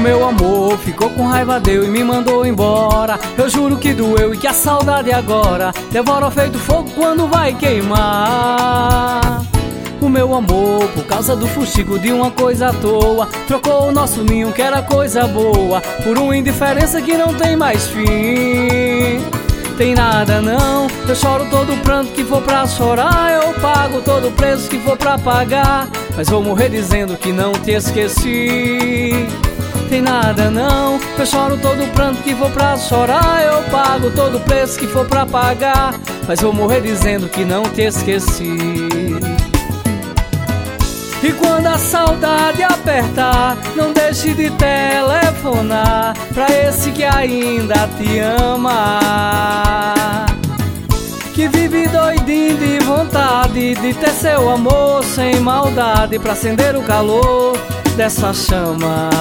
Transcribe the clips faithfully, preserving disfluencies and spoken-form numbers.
meu amor ficou com raiva, deu e me mandou embora. Eu juro que doeu e que a saudade agora devora feito fogo quando vai queimar. O meu amor, por causa do fuxico de uma coisa à toa, trocou o nosso ninho que era coisa boa por uma indiferença que não tem mais fim. Tem nada não, eu choro todo pranto que for pra chorar, eu pago todo o preço que for pra pagar, mas vou morrer dizendo que não te esqueci. Tem nada não, eu choro todo pranto que for pra chorar, eu pago todo o preço que for pra pagar, mas vou morrer dizendo que não te esqueci. E quando a saudade apertar, não deixe de telefonar pra esse que ainda te ama, que vive doidinho de vontade de ter seu amor sem maldade, pra acender o calor dessa chama.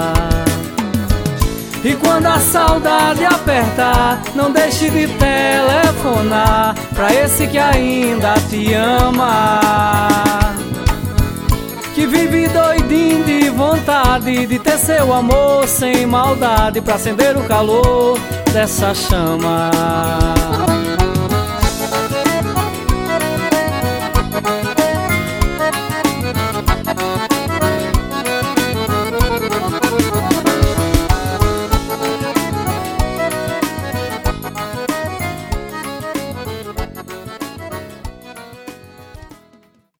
E quando a saudade apertar, não deixe de telefonar pra esse que ainda te ama, que vive doidinho de vontade de ter seu amor sem maldade, pra acender o calor dessa chama.